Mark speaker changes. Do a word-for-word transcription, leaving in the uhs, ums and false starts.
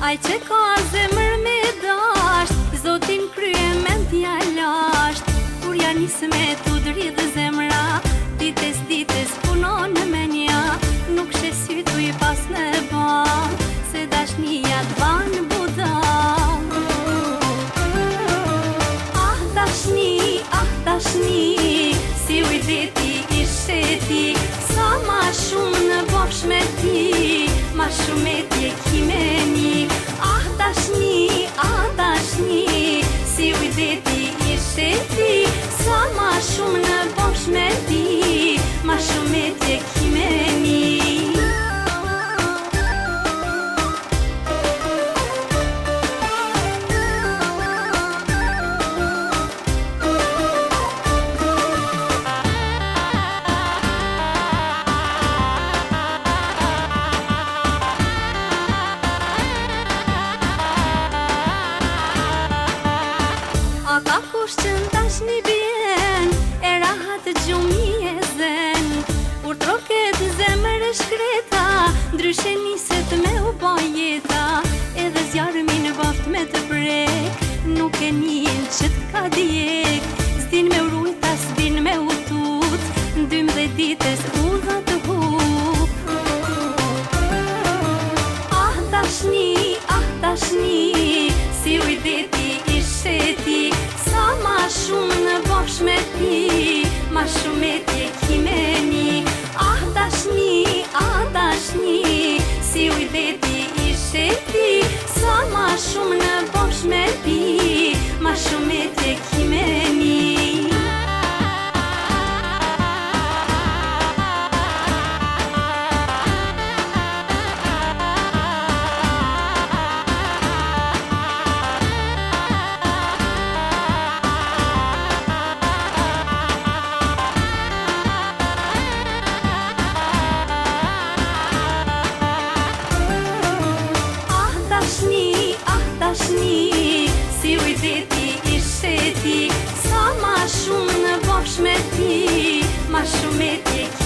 Speaker 1: Ai që ka zemër me dasht, Zotin krye mendja lasht. Kur ja nis me tu dridh zemra, dites dites punon në menja. Nuk shes sy tu i pas në ban, se dashnia t'ban budal. Ah dashni, ah dashni, si ujdeti i sheti, sa ma shumë në bofsh me ti, ma shumë me tje kimeni. Ah dashni, ah dashni, si ujdeti i sheti, sa ma shumë në bofsh me ti, ma shumë me tje kimeni. Ka kush që ndash një bjen, e rahat gjumi e zen. Kur troket zemër e shkreta, ndryshe niset me u bajeta. Edhe zjarëmi në baft me të brek, nuk e njën që t'ka djek. S'din me urujta, s'din me utut, ndym dhe dites u dha të hup. Ah dashni, ah dashni, si ujdeti i sheti, sa ma shumë në bofsh me ti, ma shumë me tje kimeni. Ah dashni, ah dashni, si ujdeti i sheti, sa ma shumë në bofsh me ti, ma shumë me tje kimeni. Si ujdeti i sheti, sa ma shumë në bofsh me ti, ma shumë me tje